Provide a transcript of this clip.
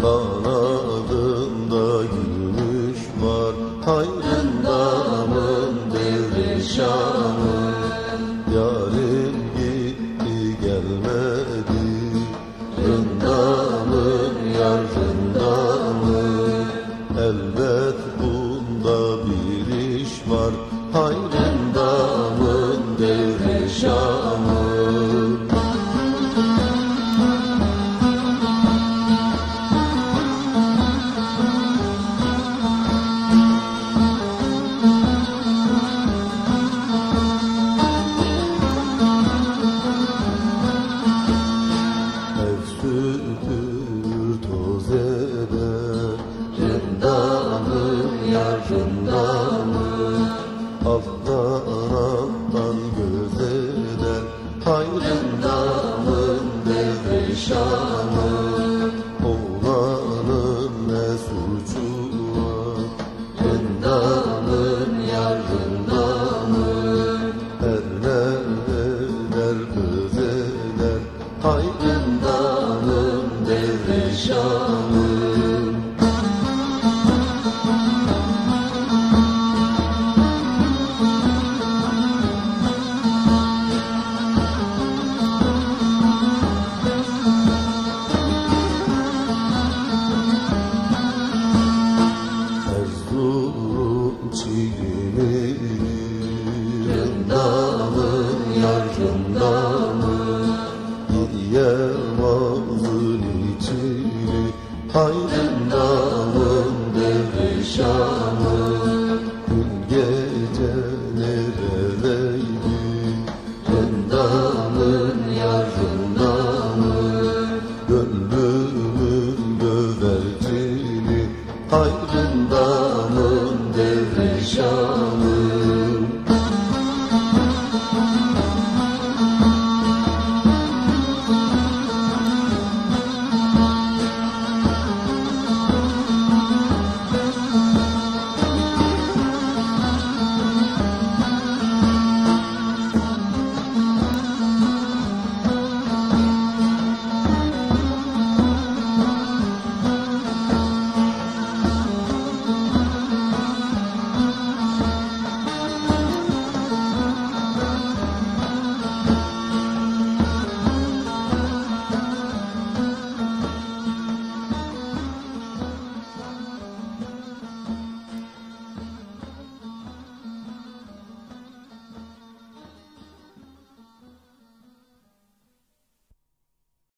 kanadında gümüş var, hayrındamın devri Şam'ı. Yarim gitti gelmedi, rındamın yar rındamın. Elbet bunda bir iş var, hayrındamın devri Şam'ı. Sütür toz eder, rındamın yar rındamın. Alttan alttan göz eder, hayrındamın devri Şam'ı. Oğlanın ne suçu var, rındamın yar rındamın. Her ne eder kız eder, hayrındamın devri Şam'ı. Erzurum çiğneli, rındamın yar rındamın. Yemazın içini, hayrındamın devri Şam'ı. Gün gece nereleydi, rındamın yar rındamın. Gönlümün güvercini, hayrındamın devri Şam'ı.